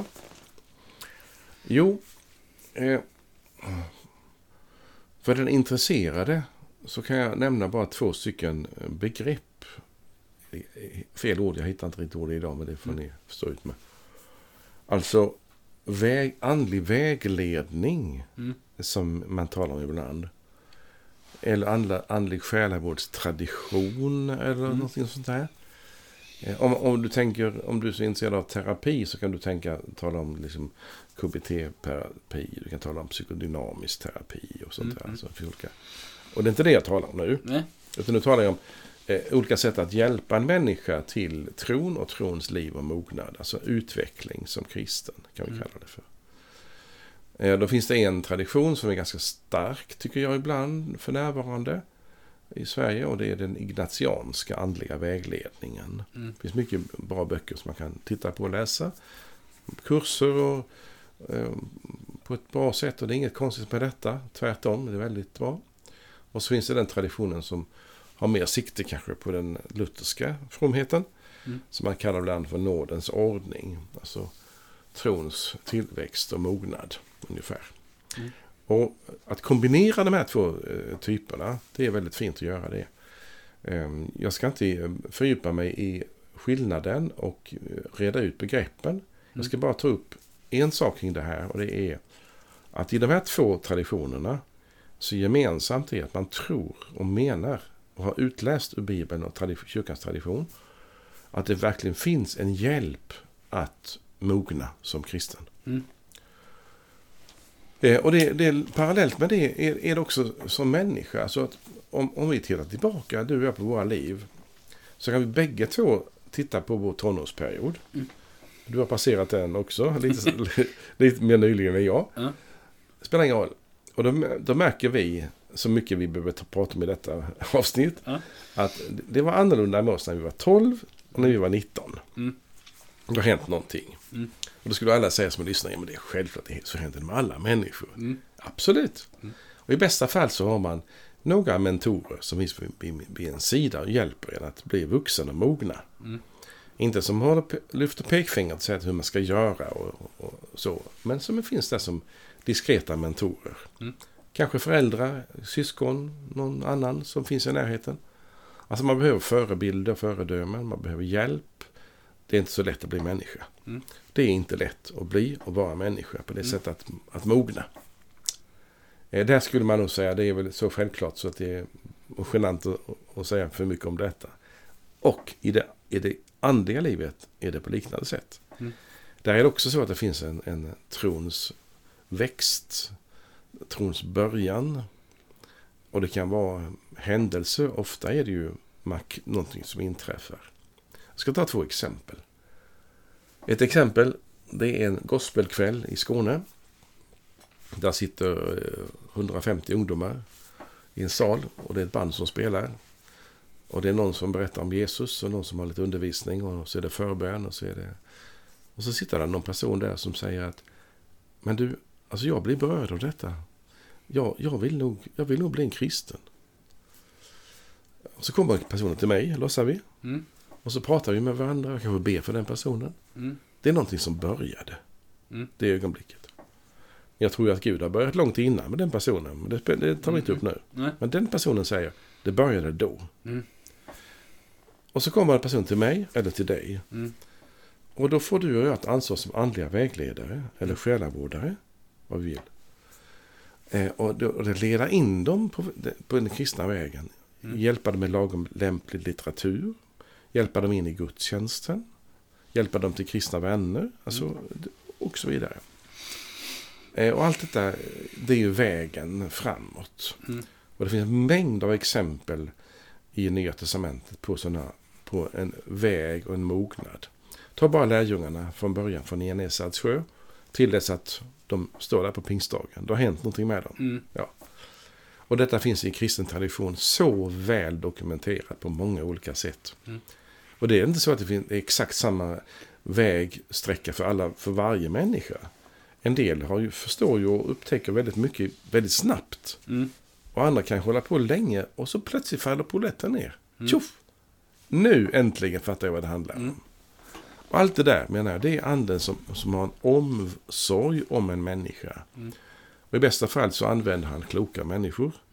Jo, eh, för den intresserade så kan jag nämna bara två stycken begrepp. Fel ord, jag hittar inte riktigt ord idag, men det får mm. ni förstå ut med. Alltså väg, andlig vägledning mm. som man talar om ibland. Eller andla, andlig själavårdstradition eller mm. något sånt där. Om, om du tänker, om du är så intresserad av terapi så kan du tänka, tala om liksom K B T-terapi, du kan tala om psykodynamisk terapi och sånt mm. där. Alltså, för olika. Och det är inte det jag talar om nu. Nej. Utan nu talar jag om eh, olika sätt att hjälpa en människa till tron och trons liv och mognad. Alltså utveckling som kristen kan vi mm. kalla det för. Eh, då finns det en tradition som är ganska stark tycker jag ibland för närvarande i Sverige, och det är den ignatianska andliga vägledningen. Mm. Det finns mycket bra böcker som man kan titta på och läsa. Kurser och, eh, på ett bra sätt, och det är inget konstigt med detta. Tvärtom, det är väldigt bra. Och så finns det den traditionen som har mer sikte kanske på den lutherska fromheten. Mm. Som man kallar ibland för nådens ordning. Alltså trons tillväxt och mognad ungefär. Mm. Och att kombinera de här två eh, typerna, det är väldigt fint att göra det. Eh, jag ska inte fördjupa mig i skillnaden och reda ut begreppen. Mm. Jag ska bara ta upp en sak kring det här, och det är att i de här två traditionerna så gemensamt är att man tror och menar och har utläst ur Bibeln och tradition, kyrkans tradition att det verkligen finns en hjälp att mogna som kristen. Mm. Eh, och det, det, parallellt med det är, är det också som människa. Alltså att om, om vi tittar tillbaka, du och jag, på våra liv, så kan vi bägge två titta på vår tonårsperiod. Mm. Du har passerat den också, lite, lite mer nyligen än jag. Mm. Det spelar ingen roll. Och då, då märker vi, så mycket vi behöver ta, prata om i detta avsnitt, mm. att det var annorlunda med oss när vi var tolv och när vi var nitton. Mm. Det har hänt någonting. Mm. Och då skulle alla säga som lyssnare, men det är självklart, det så händer det med alla människor. Mm. Absolut. Mm. Och i bästa fall så har man några mentorer som finns vid en sida och hjälper en att bli vuxen och mogna. Mm. Inte som håller, lyfter pekfingret och säger hur man ska göra och, och så. Men som finns där som diskreta mentorer. Mm. Kanske föräldrar, syskon, någon annan som finns i närheten. Alltså man behöver förebilder, föredömen, man behöver hjälp. Det är inte så lätt att bli människa. Mm. Det är inte lätt att bli och vara människa på det mm. sättet att, att mogna. Eh, där skulle man nog säga, det är väl så självklart så att det är genant att, att säga för mycket om detta. Och i det, i det andliga livet är det på liknande sätt. Mm. Där är det också så att det finns en, en trons växt, trons början, och det kan vara händelser, ofta är det ju någonting som inträffar. Jag ska ta två exempel. Ett exempel, det är en gospelkväll i Skåne. Där sitter hundrafemtio ungdomar i en sal, och det är ett band som spelar. Och det är någon som berättar om Jesus och någon som har lite undervisning, och så är det förbön och så är det... Och så sitter det någon person där som säger att men du, alltså jag blir berörd av detta. Jag, jag, vill nog, jag vill nog bli en kristen. Och så kommer personen till mig, låtsar vi. Mm. Och så pratar vi med varandra och kanske ber för den personen. Mm. Det är någonting som började. Mm. Det ögonblicket. Jag tror att Gud har börjat långt innan med den personen. Men det, det tar vi inte upp nu. Mm. Men den personen säger, det började då. Mm. Och så kommer en person till mig eller till dig. Mm. Och då får du och jag ett ansvar som andliga vägledare eller själavårdare, vad vi vill. Eh, och, det, och det leder in dem på, på den kristna vägen. Mm. Hjälpa dem med lagom lämplig litteratur. Hjälpa dem in i gudstjänsten. Hjälpa dem till kristna vänner. Alltså, mm. och så vidare. Eh, och allt detta, det är ju vägen framåt. Mm. Och det finns en mängd av exempel i Nya testamentet på, såna, på en väg och en mognad. Ta bara lärjungarna från början, från Genesarets sjö till dess att de står där på pingstdagen. Det har hänt någonting med dem. Mm. Ja. Och detta finns i kristen tradition så väl dokumenterat på många olika sätt. Mm. Och det är inte så att det finns exakt samma vägsträcka för alla, för varje människa. En del har ju, förstår ju och upptäcker väldigt mycket väldigt snabbt. Mm. Och andra kan hålla på länge och så plötsligt faller polletten ner. Mm. Tjoff! Nu äntligen fattar jag vad det handlar om. Mm. Och allt det där, menar jag, det är anden som, som har en omsorg om en människa. Mm. Och i bästa fall så använder han kloka människor mm.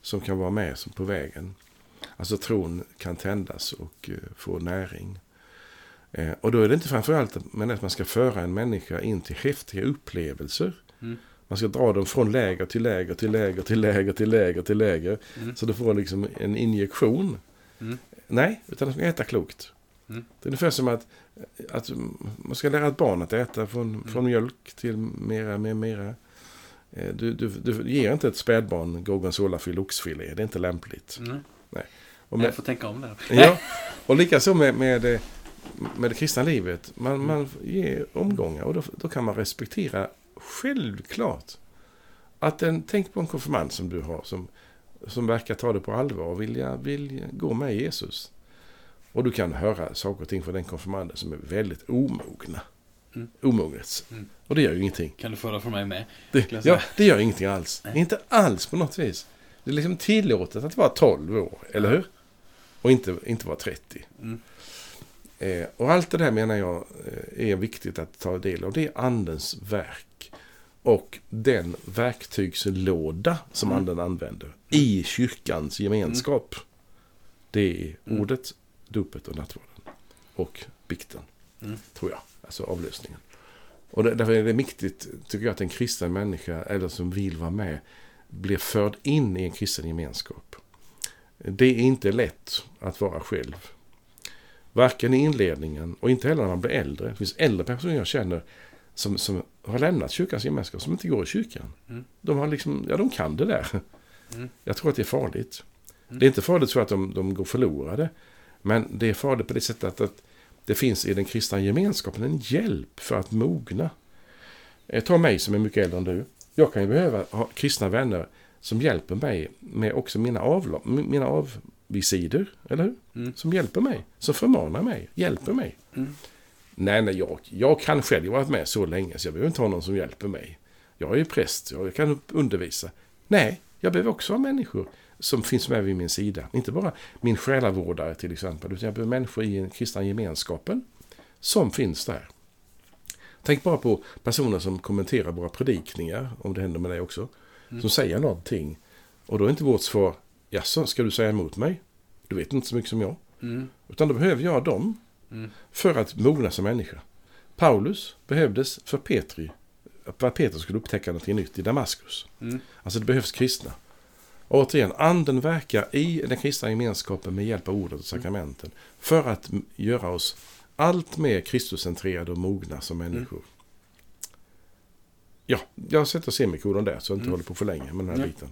som kan vara med som på vägen. Alltså tron kan tändas och uh, få näring. Uh, och då är det inte framförallt men att man ska föra en människa in till häftiga upplevelser. Mm. Man ska dra dem från läger till läger till läger till läger till läger till läger. Mm. Så du får liksom en injektion. Mm. Nej, utan de ska äta klokt. Mm. Det är ungefär som att, att man ska lära ett barn att äta från, mm. från mjölk till mera, mera, mera. Du, du, du ger inte ett spädbarn gorgonzola för oxfilé. Det är inte lämpligt. Mm. Nej. Och med, jag får tänka om det. Ja, och likaså med, med, med det kristna livet. Man, mm. man ger omgångar och då, då kan man respektera självklart att den, tänk på en konfirmand som du har som, som verkar ta det på allvar och vilja, vilja gå med Jesus. Och du kan höra saker och ting från den konfirmanden som är väldigt omogna. Mm. Omognets. Mm. Och det gör ju ingenting. Kan du föra från mig med? Det, ja, det gör ingenting alls. Nej. Inte alls på något vis. Det är liksom tillåtet att vara tolv år, eller hur? Och inte, inte vara trettio. Mm. Eh, och allt det där menar jag är viktigt att ta del av. Det är andens verk. Och den verktygslåda som mm. anden använder mm. i kyrkans gemenskap. Mm. Det är mm. ordet, dopet och nattvarden. Och bikten, mm. tror jag. Alltså avlösningen. Och därför är det viktigt, tycker jag, att en kristen människa, eller som vill vara med, blir förd in i en kristen gemenskap. Det är inte lätt att vara själv. Varken i inledningen och inte heller när man blir äldre. Det finns äldre personer jag känner som, som har lämnat kyrkans gemenskap, som inte går i kyrkan. Mm. De har liksom, ja, de kan det där. Mm. Jag tror att det är farligt. Mm. Det är inte farligt så att de, de går förlorade. Men det är farligt på det sättet att, att det finns i den kristna gemenskapen en hjälp för att mogna. Ta mig som är mycket äldre än du. Jag kan ju behöva ha kristna vänner som hjälper mig med också mina, avla- mina avvisidor, eller hur? Mm. Som hjälper mig, som förmanar mig, hjälper mig. Mm. Nej, nej, jag, jag kan själv vara med så länge så jag behöver inte ha någon som hjälper mig. Jag är ju präst, jag kan undervisa. Nej, jag behöver också ha människor som finns med vid min sida. Inte bara min själavårdare till exempel, utan jag behöver människor i den kristna gemenskapen som finns där. Tänk bara på personer som kommenterar våra predikningar, om det händer med dig också, mm. som säger någonting. Och då är inte vårt svar, jaså, ska du säga emot mig? Du vet inte så mycket som jag. Mm. Utan då behöver jag dem mm. för att mogna som människa. Paulus behövdes för Petri, för att Petrus skulle upptäcka något nytt i Damaskus. Mm. Alltså det behövs kristna. Och återigen, anden verkar i den kristna gemenskapen med hjälp av ordet och sakramenten mm. för att göra oss allt mer Kristuscentrerade och mogna som människor. Mm. Ja, jag sätter semikolon där så jag inte mm. håller på för länge med den här ja. biten.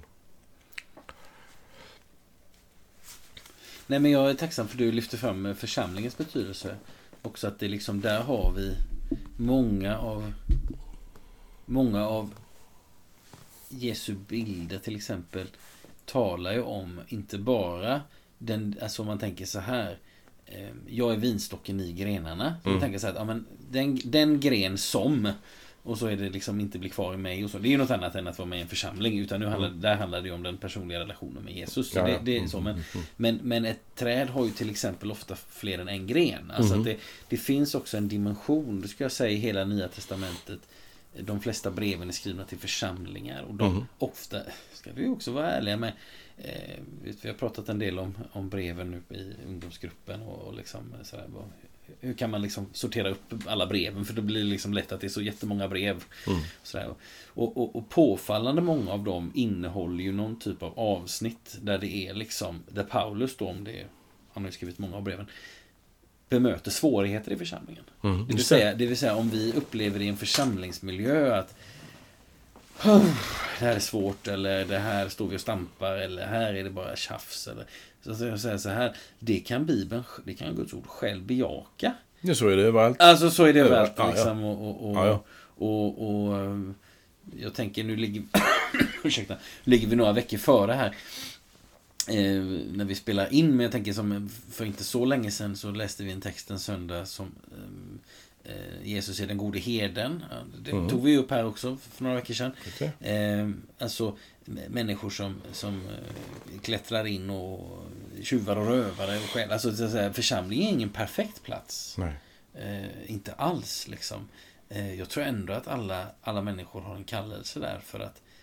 Nej, men jag är tacksam för att du lyfter fram församlingens betydelse. Också att det liksom, där har vi många av många av Jesu bilder till exempel talar ju om inte bara den, alltså man tänker så här, eh, jag är vinstocken i grenarna. Så mm. man tänker så här, ja, men den, den gren som, och så är det liksom inte blir kvar i mig och så. Det är ju något annat än att vara med i en församling, utan nu handlar, mm. där handlar det ju om den personliga relationen med Jesus. Så ja, det, det är mm. så, men, mm. men, men ett träd har ju till exempel ofta fler än en gren. Alltså mm. att det, det finns också en dimension, det ska jag säga, i hela Nya Testamentet. De flesta breven är skrivna till församlingar och de mm. ofta, ska vi också vara ärliga med, eh, vi har pratat en del om, om breven nu i ungdomsgruppen och, och liksom sådär, hur kan man liksom sortera upp alla breven, för det blir liksom lätt att det är så jättemånga brev. Mm. Sådär. Och, och, och påfallande många av dem innehåller ju någon typ av avsnitt där det är liksom, där Paulus då, om det är, han har ju skrivit många av breven, bemöter svårigheter i församlingen. Mm, det, vill säga, det vill säga om vi upplever i en församlingsmiljö att oh, det här är svårt, eller det här står vi och stampar, eller här är det bara tjafs, eller så jag säger så här, det kan Bibeln, det kan Guds ord själv bejaka. Ja, så är det överallt. Alltså så är det överallt liksom, ja, ja. Och, och, ja, ja. Och, och, och jag tänker nu ligger ursäkta, ligger vi några veckor före här. Eh, när vi spelar in, men jag tänker som för inte så länge sedan så läste vi en text en söndag som eh, Jesus är den gode herden. Det mm. tog vi upp här också för några veckor sedan. Okay. Eh, alltså människor som, som eh, klättrar in och tjuvar och rövare och skäl. Alltså så att säga, församlingen är ingen perfekt plats. Nej. Eh, inte alls liksom. Eh, jag tror ändå att alla, alla människor har en kallelse där för att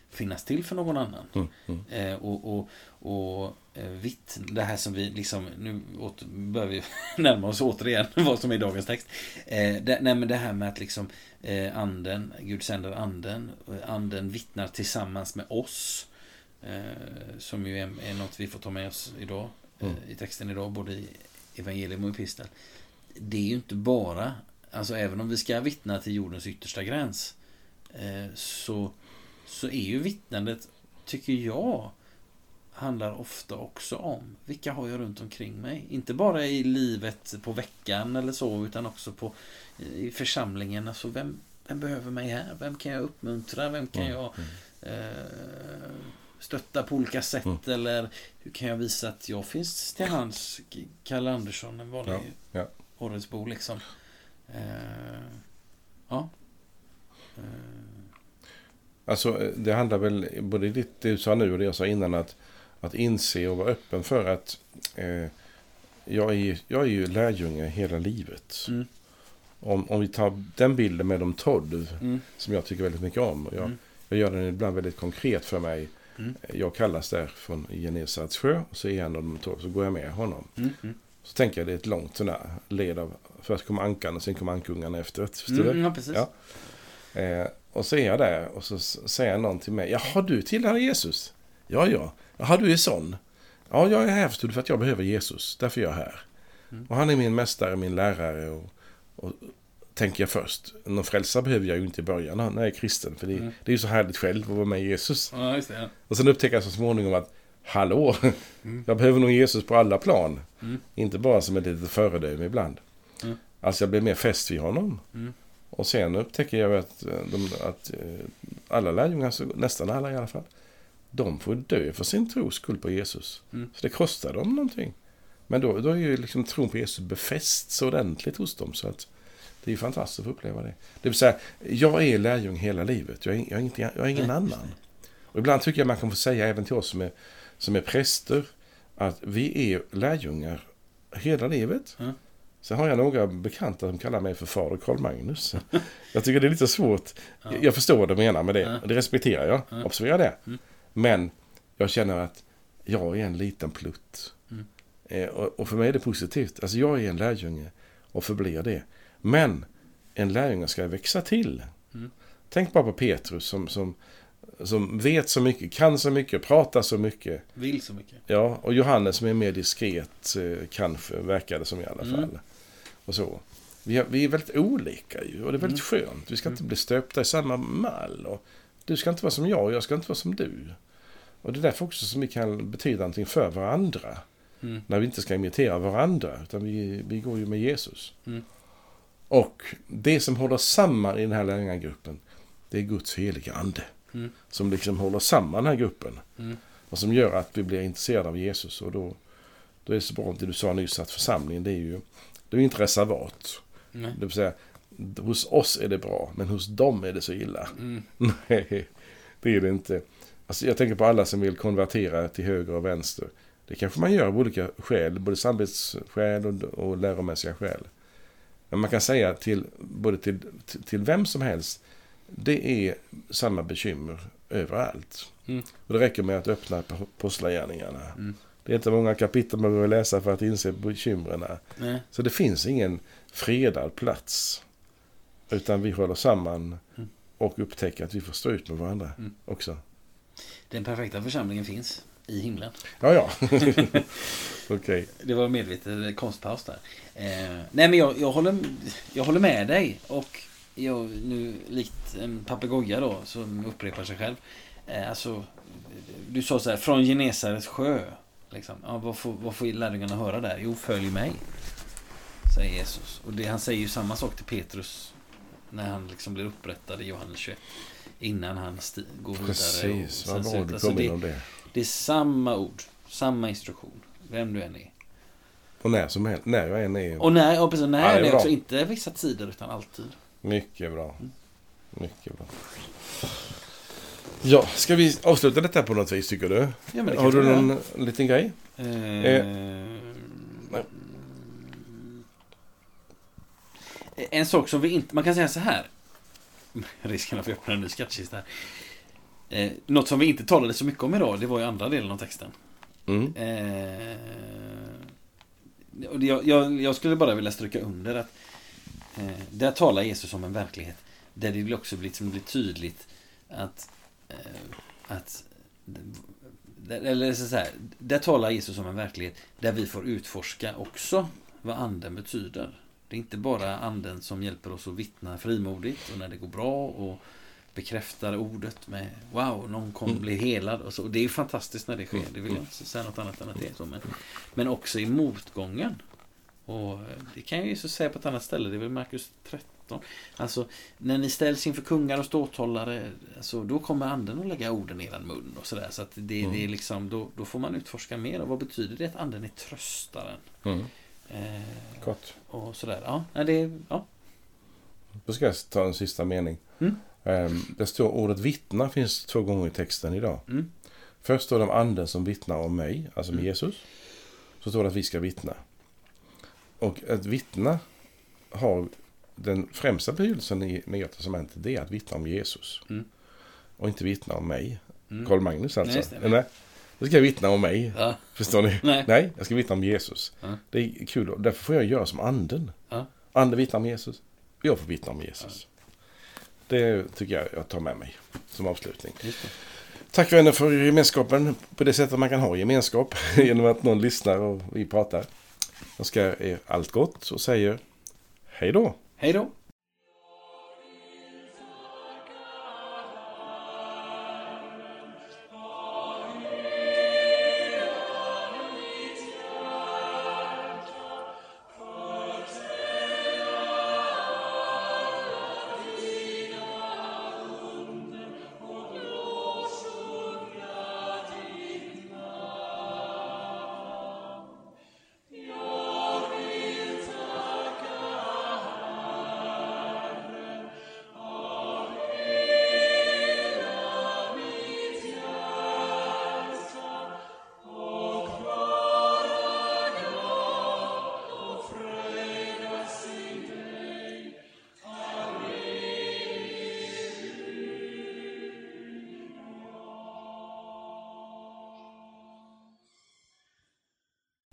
finnas till för någon annan. Mm, mm. Eh, och och, och eh, vitt, det här som vi liksom, nu åter, börjar vi närma oss återigen vad som är dagens text. Eh, det, nej men det här med att liksom eh, anden, Gud sänder anden, anden vittnar tillsammans med oss, eh, som ju är, är något vi får ta med oss idag, mm. eh, i texten idag, både i evangelium och epistel. Det är ju inte bara, alltså även om vi ska vittna till jordens yttersta gräns, eh, så så är ju vittnandet, tycker jag, handlar ofta också om vilka har jag runt omkring mig. Inte bara i livet på veckan eller så, utan också på i församlingen. Alltså vem, vem behöver mig här? Vem kan jag uppmuntra? Vem kan jag eh, stötta på olika sätt? Mm. Eller hur kan jag visa att jag finns till hands? Kalle Andersson, en vanlig ja, ja. Åretsbo liksom. Eh, ja. Eh. Alltså det handlar väl både det du sa nu och det jag sa innan, att, att inse och vara öppen för att eh, jag, är, jag är ju lärjunge hela livet. Mm. Om, om vi tar den bilden med de Todd, mm. som jag tycker väldigt mycket om. Och jag, mm. jag gör den ibland väldigt konkret för mig. Mm. Jag kallas där från Genesarets sjö, och så är en av de Todd, så går jag med honom. Mm. Mm. Så tänker jag det är ett långt sådär led av, först kommer ankan och sen kommer ankungarna efteråt. Mm, ja, precis. Ja. Eh, och så är jag där och så säger någon till mig: jaha, du tillhör Jesus? Ja, ja. Jaha, du är sån? Ja, jag är här för att jag behöver Jesus. Därför är jag här. Mm. Och han är min mästare, min lärare. Och, och tänker jag först. Någon frälsare behöver jag ju inte i början när jag är kristen. För det, mm. det är ju så härligt själv att vara med Jesus. Ja, just det, ja. Och sen upptäcker jag så småningom att hallå, mm. jag behöver nog Jesus på alla plan. Mm. Inte bara som ett litet föredöme ibland. Mm. Alltså jag blir mer fäst vid honom. Mm. Och sen upptäcker jag att, de, att alla lärjungar, nästan alla i alla fall, de får dö för sin tros skull på Jesus. Mm. Så det kostar dem någonting. Men då, då är ju liksom tron på Jesus befäst så ordentligt hos dem, så att det är ju fantastiskt att få uppleva det. Det vill säga, jag är lärjung hela livet. Jag är, jag är, inte, jag är ingen Nej. annan. Och ibland tycker jag man kan få säga även till oss som är, som är präster att vi är lärjungar hela livet. Mm. Sen har jag några bekanta som kallar mig för fader Karl Magnus. Jag tycker det är lite svårt. Ja. Jag förstår vad du menar med det. Ja. Det respekterar jag. Ja. Observera det. Mm. Men jag känner att jag är en liten plutt. Mm. Eh, och, och för mig är det positivt. Alltså jag är en lärjunge och förblir det. Men en lärjunge ska växa till. Mm. Tänk bara på Petrus som, som, som vet så mycket, kan så mycket, pratar så mycket. Vill så mycket. Ja, och Johannes som är mer diskret, kanske verkar det som i alla fall. Mm. Och så. Vi är, vi är väldigt olika ju, och det är väldigt mm. skönt. Vi ska inte bli stöpta i samma mall. Och du ska inte vara som jag och jag ska inte vara som du. Och det är därför också som vi kan betyda någonting för varandra. Mm. När vi inte ska imitera varandra, utan vi, vi går ju med Jesus. Mm. Och det som håller samman i den här lärjungagruppen, det är Guds heliga ande. Mm. Som liksom håller samman den här gruppen. Mm. Och som gör att vi blir intresserade av Jesus. Och då, då är det så bra det du sa nyss, att församlingen, det är ju det är inte reservat. Mm. Det vill säga, hos oss är det bra, men hos dem är det så illa. Mm. Nej, det är det inte. Alltså, jag tänker på alla som vill konvertera till höger och vänster. Det kanske man gör av olika skäl, både samvetsskäl och, och läromässiga skäl. Men man kan säga till både till, till, till vem som helst, det är samma bekymmer överallt. Mm. Och det räcker med att öppna apostlagärningarna. Mm. Det är inte många kapitel man behöver läsa för att inse bekymren. Nej. Så det finns ingen fredad plats. Utan vi håller samman mm. och upptäcker att vi får stå ut med varandra mm. också. Den perfekta församlingen finns i himlen. Ja, ja. Okej. Okay. Det var medvetet konstpaus där. Eh, nej, men jag, jag, håller, jag håller med dig. Och jag, nu likt en papegoja då, som upprepar sig själv. Eh, alltså, du sa så här, från Genesarets sjö. Liksom. Ja, vad, får, vad får lärjungarna höra där? Jo, följ mig, säger Jesus. Och det, han säger ju samma sak till Petrus när han liksom blir upprättad i Johannes tjugoett. Innan han sti- går vidare. Precis, och vad var det, alltså det, det? det är samma ord, samma instruktion, vem du än är. Och när som helst, när jag än är. Och när, och precis, när ja, det är också inte vissa tider utan alltid. Mycket bra. Mm. Mycket bra. Ja, ska vi avsluta detta på något vis, tycker du? Ja, men har du någon jag. liten grej? Eh, eh. En sak som vi inte, man kan säga så här. Risken att vi öppnar en ny skattkista här. Eh, något som vi inte talade så mycket om idag, det var ju andra delen av texten. Mm. Eh, och jag, jag, jag skulle bara vilja stryka under att eh, där talar Jesus om en verklighet där det vill också bli, liksom, bli tydligt att, eh, att eller så här, där talar Jesus om en verklighet där vi får utforska också vad anden betyder. Det är inte bara anden som hjälper oss att vittna frimodigt och när det går bra och bekräftar ordet med wow, någon kommer Mm. bli helad och så. Det är fantastiskt när det sker. Det vill jag inte säga något annat än att det är så. Men, men också i motgången. Och det kan ju Jesus säga på ett annat ställe. Det är väl Markus tretton. Alltså, när ni ställs inför kungar och ståthållare, alltså, då kommer anden att lägga orden i er mun och sådär. Så att det, Mm. det är liksom, då, då får man utforska mer. Och vad betyder det att anden är tröstaren? Mm. Eh, Gott. och sådär. Ja, nej, det, ja. Då ska jag ta en sista mening. Mm. Um, det står ordet vittna finns två gånger i texten idag. Mm. Först står det om anden som vittnar om mig, alltså med Mm. Jesus. Så står det att vi ska vittna. Och att vittna har den främsta betydelsen i Nya testamentet, det är att vittna om Jesus. Mm. Och inte vittna om mig. Mm. Karl Magnus alltså. Nej, just det. Nej, då ska jag vittna om mig. Ja. Förstår ni? Nej. Nej, jag ska vittna om Jesus. Ja. Det är kul och därför får jag göra som anden. Ja. Anden vittnar om Jesus. Jag får vittna om Jesus. Det tycker jag jag tar med mig som avslutning. Just det. Tack vänner för gemenskapen. På det sättet man kan ha gemenskap. Genom att någon lyssnar och vi pratar. Jag ska er allt gott och säger hej då. Hej då.